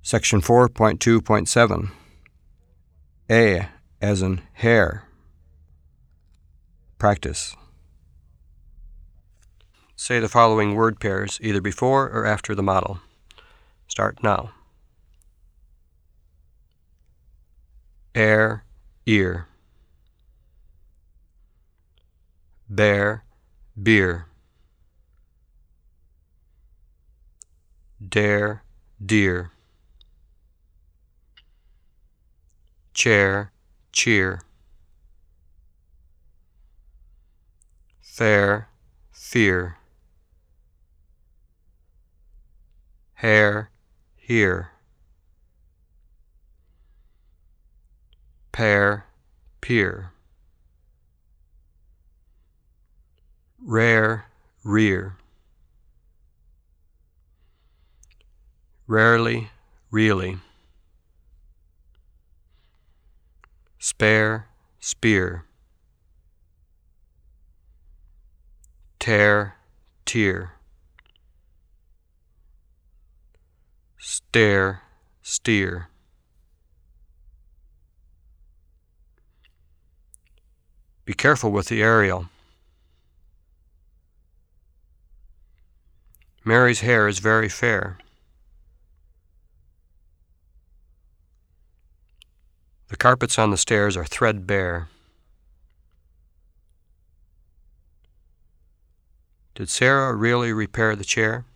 Section 4.2.7. A as in hair. Practice. Say the following word pairs either before or after the model. Start now. Air, ear. Bear, beer. Dare, deer. Chair, cheer. Fair, fear. Hair, here. Pair, peer. Rare, rear. Rarely, really. Spare, spear. Tear, tear. Stare, steer. Be careful with the aerial. Mary's hair is very fair. The carpets on the stairs are threadbare. Did Sarah really repair the chair?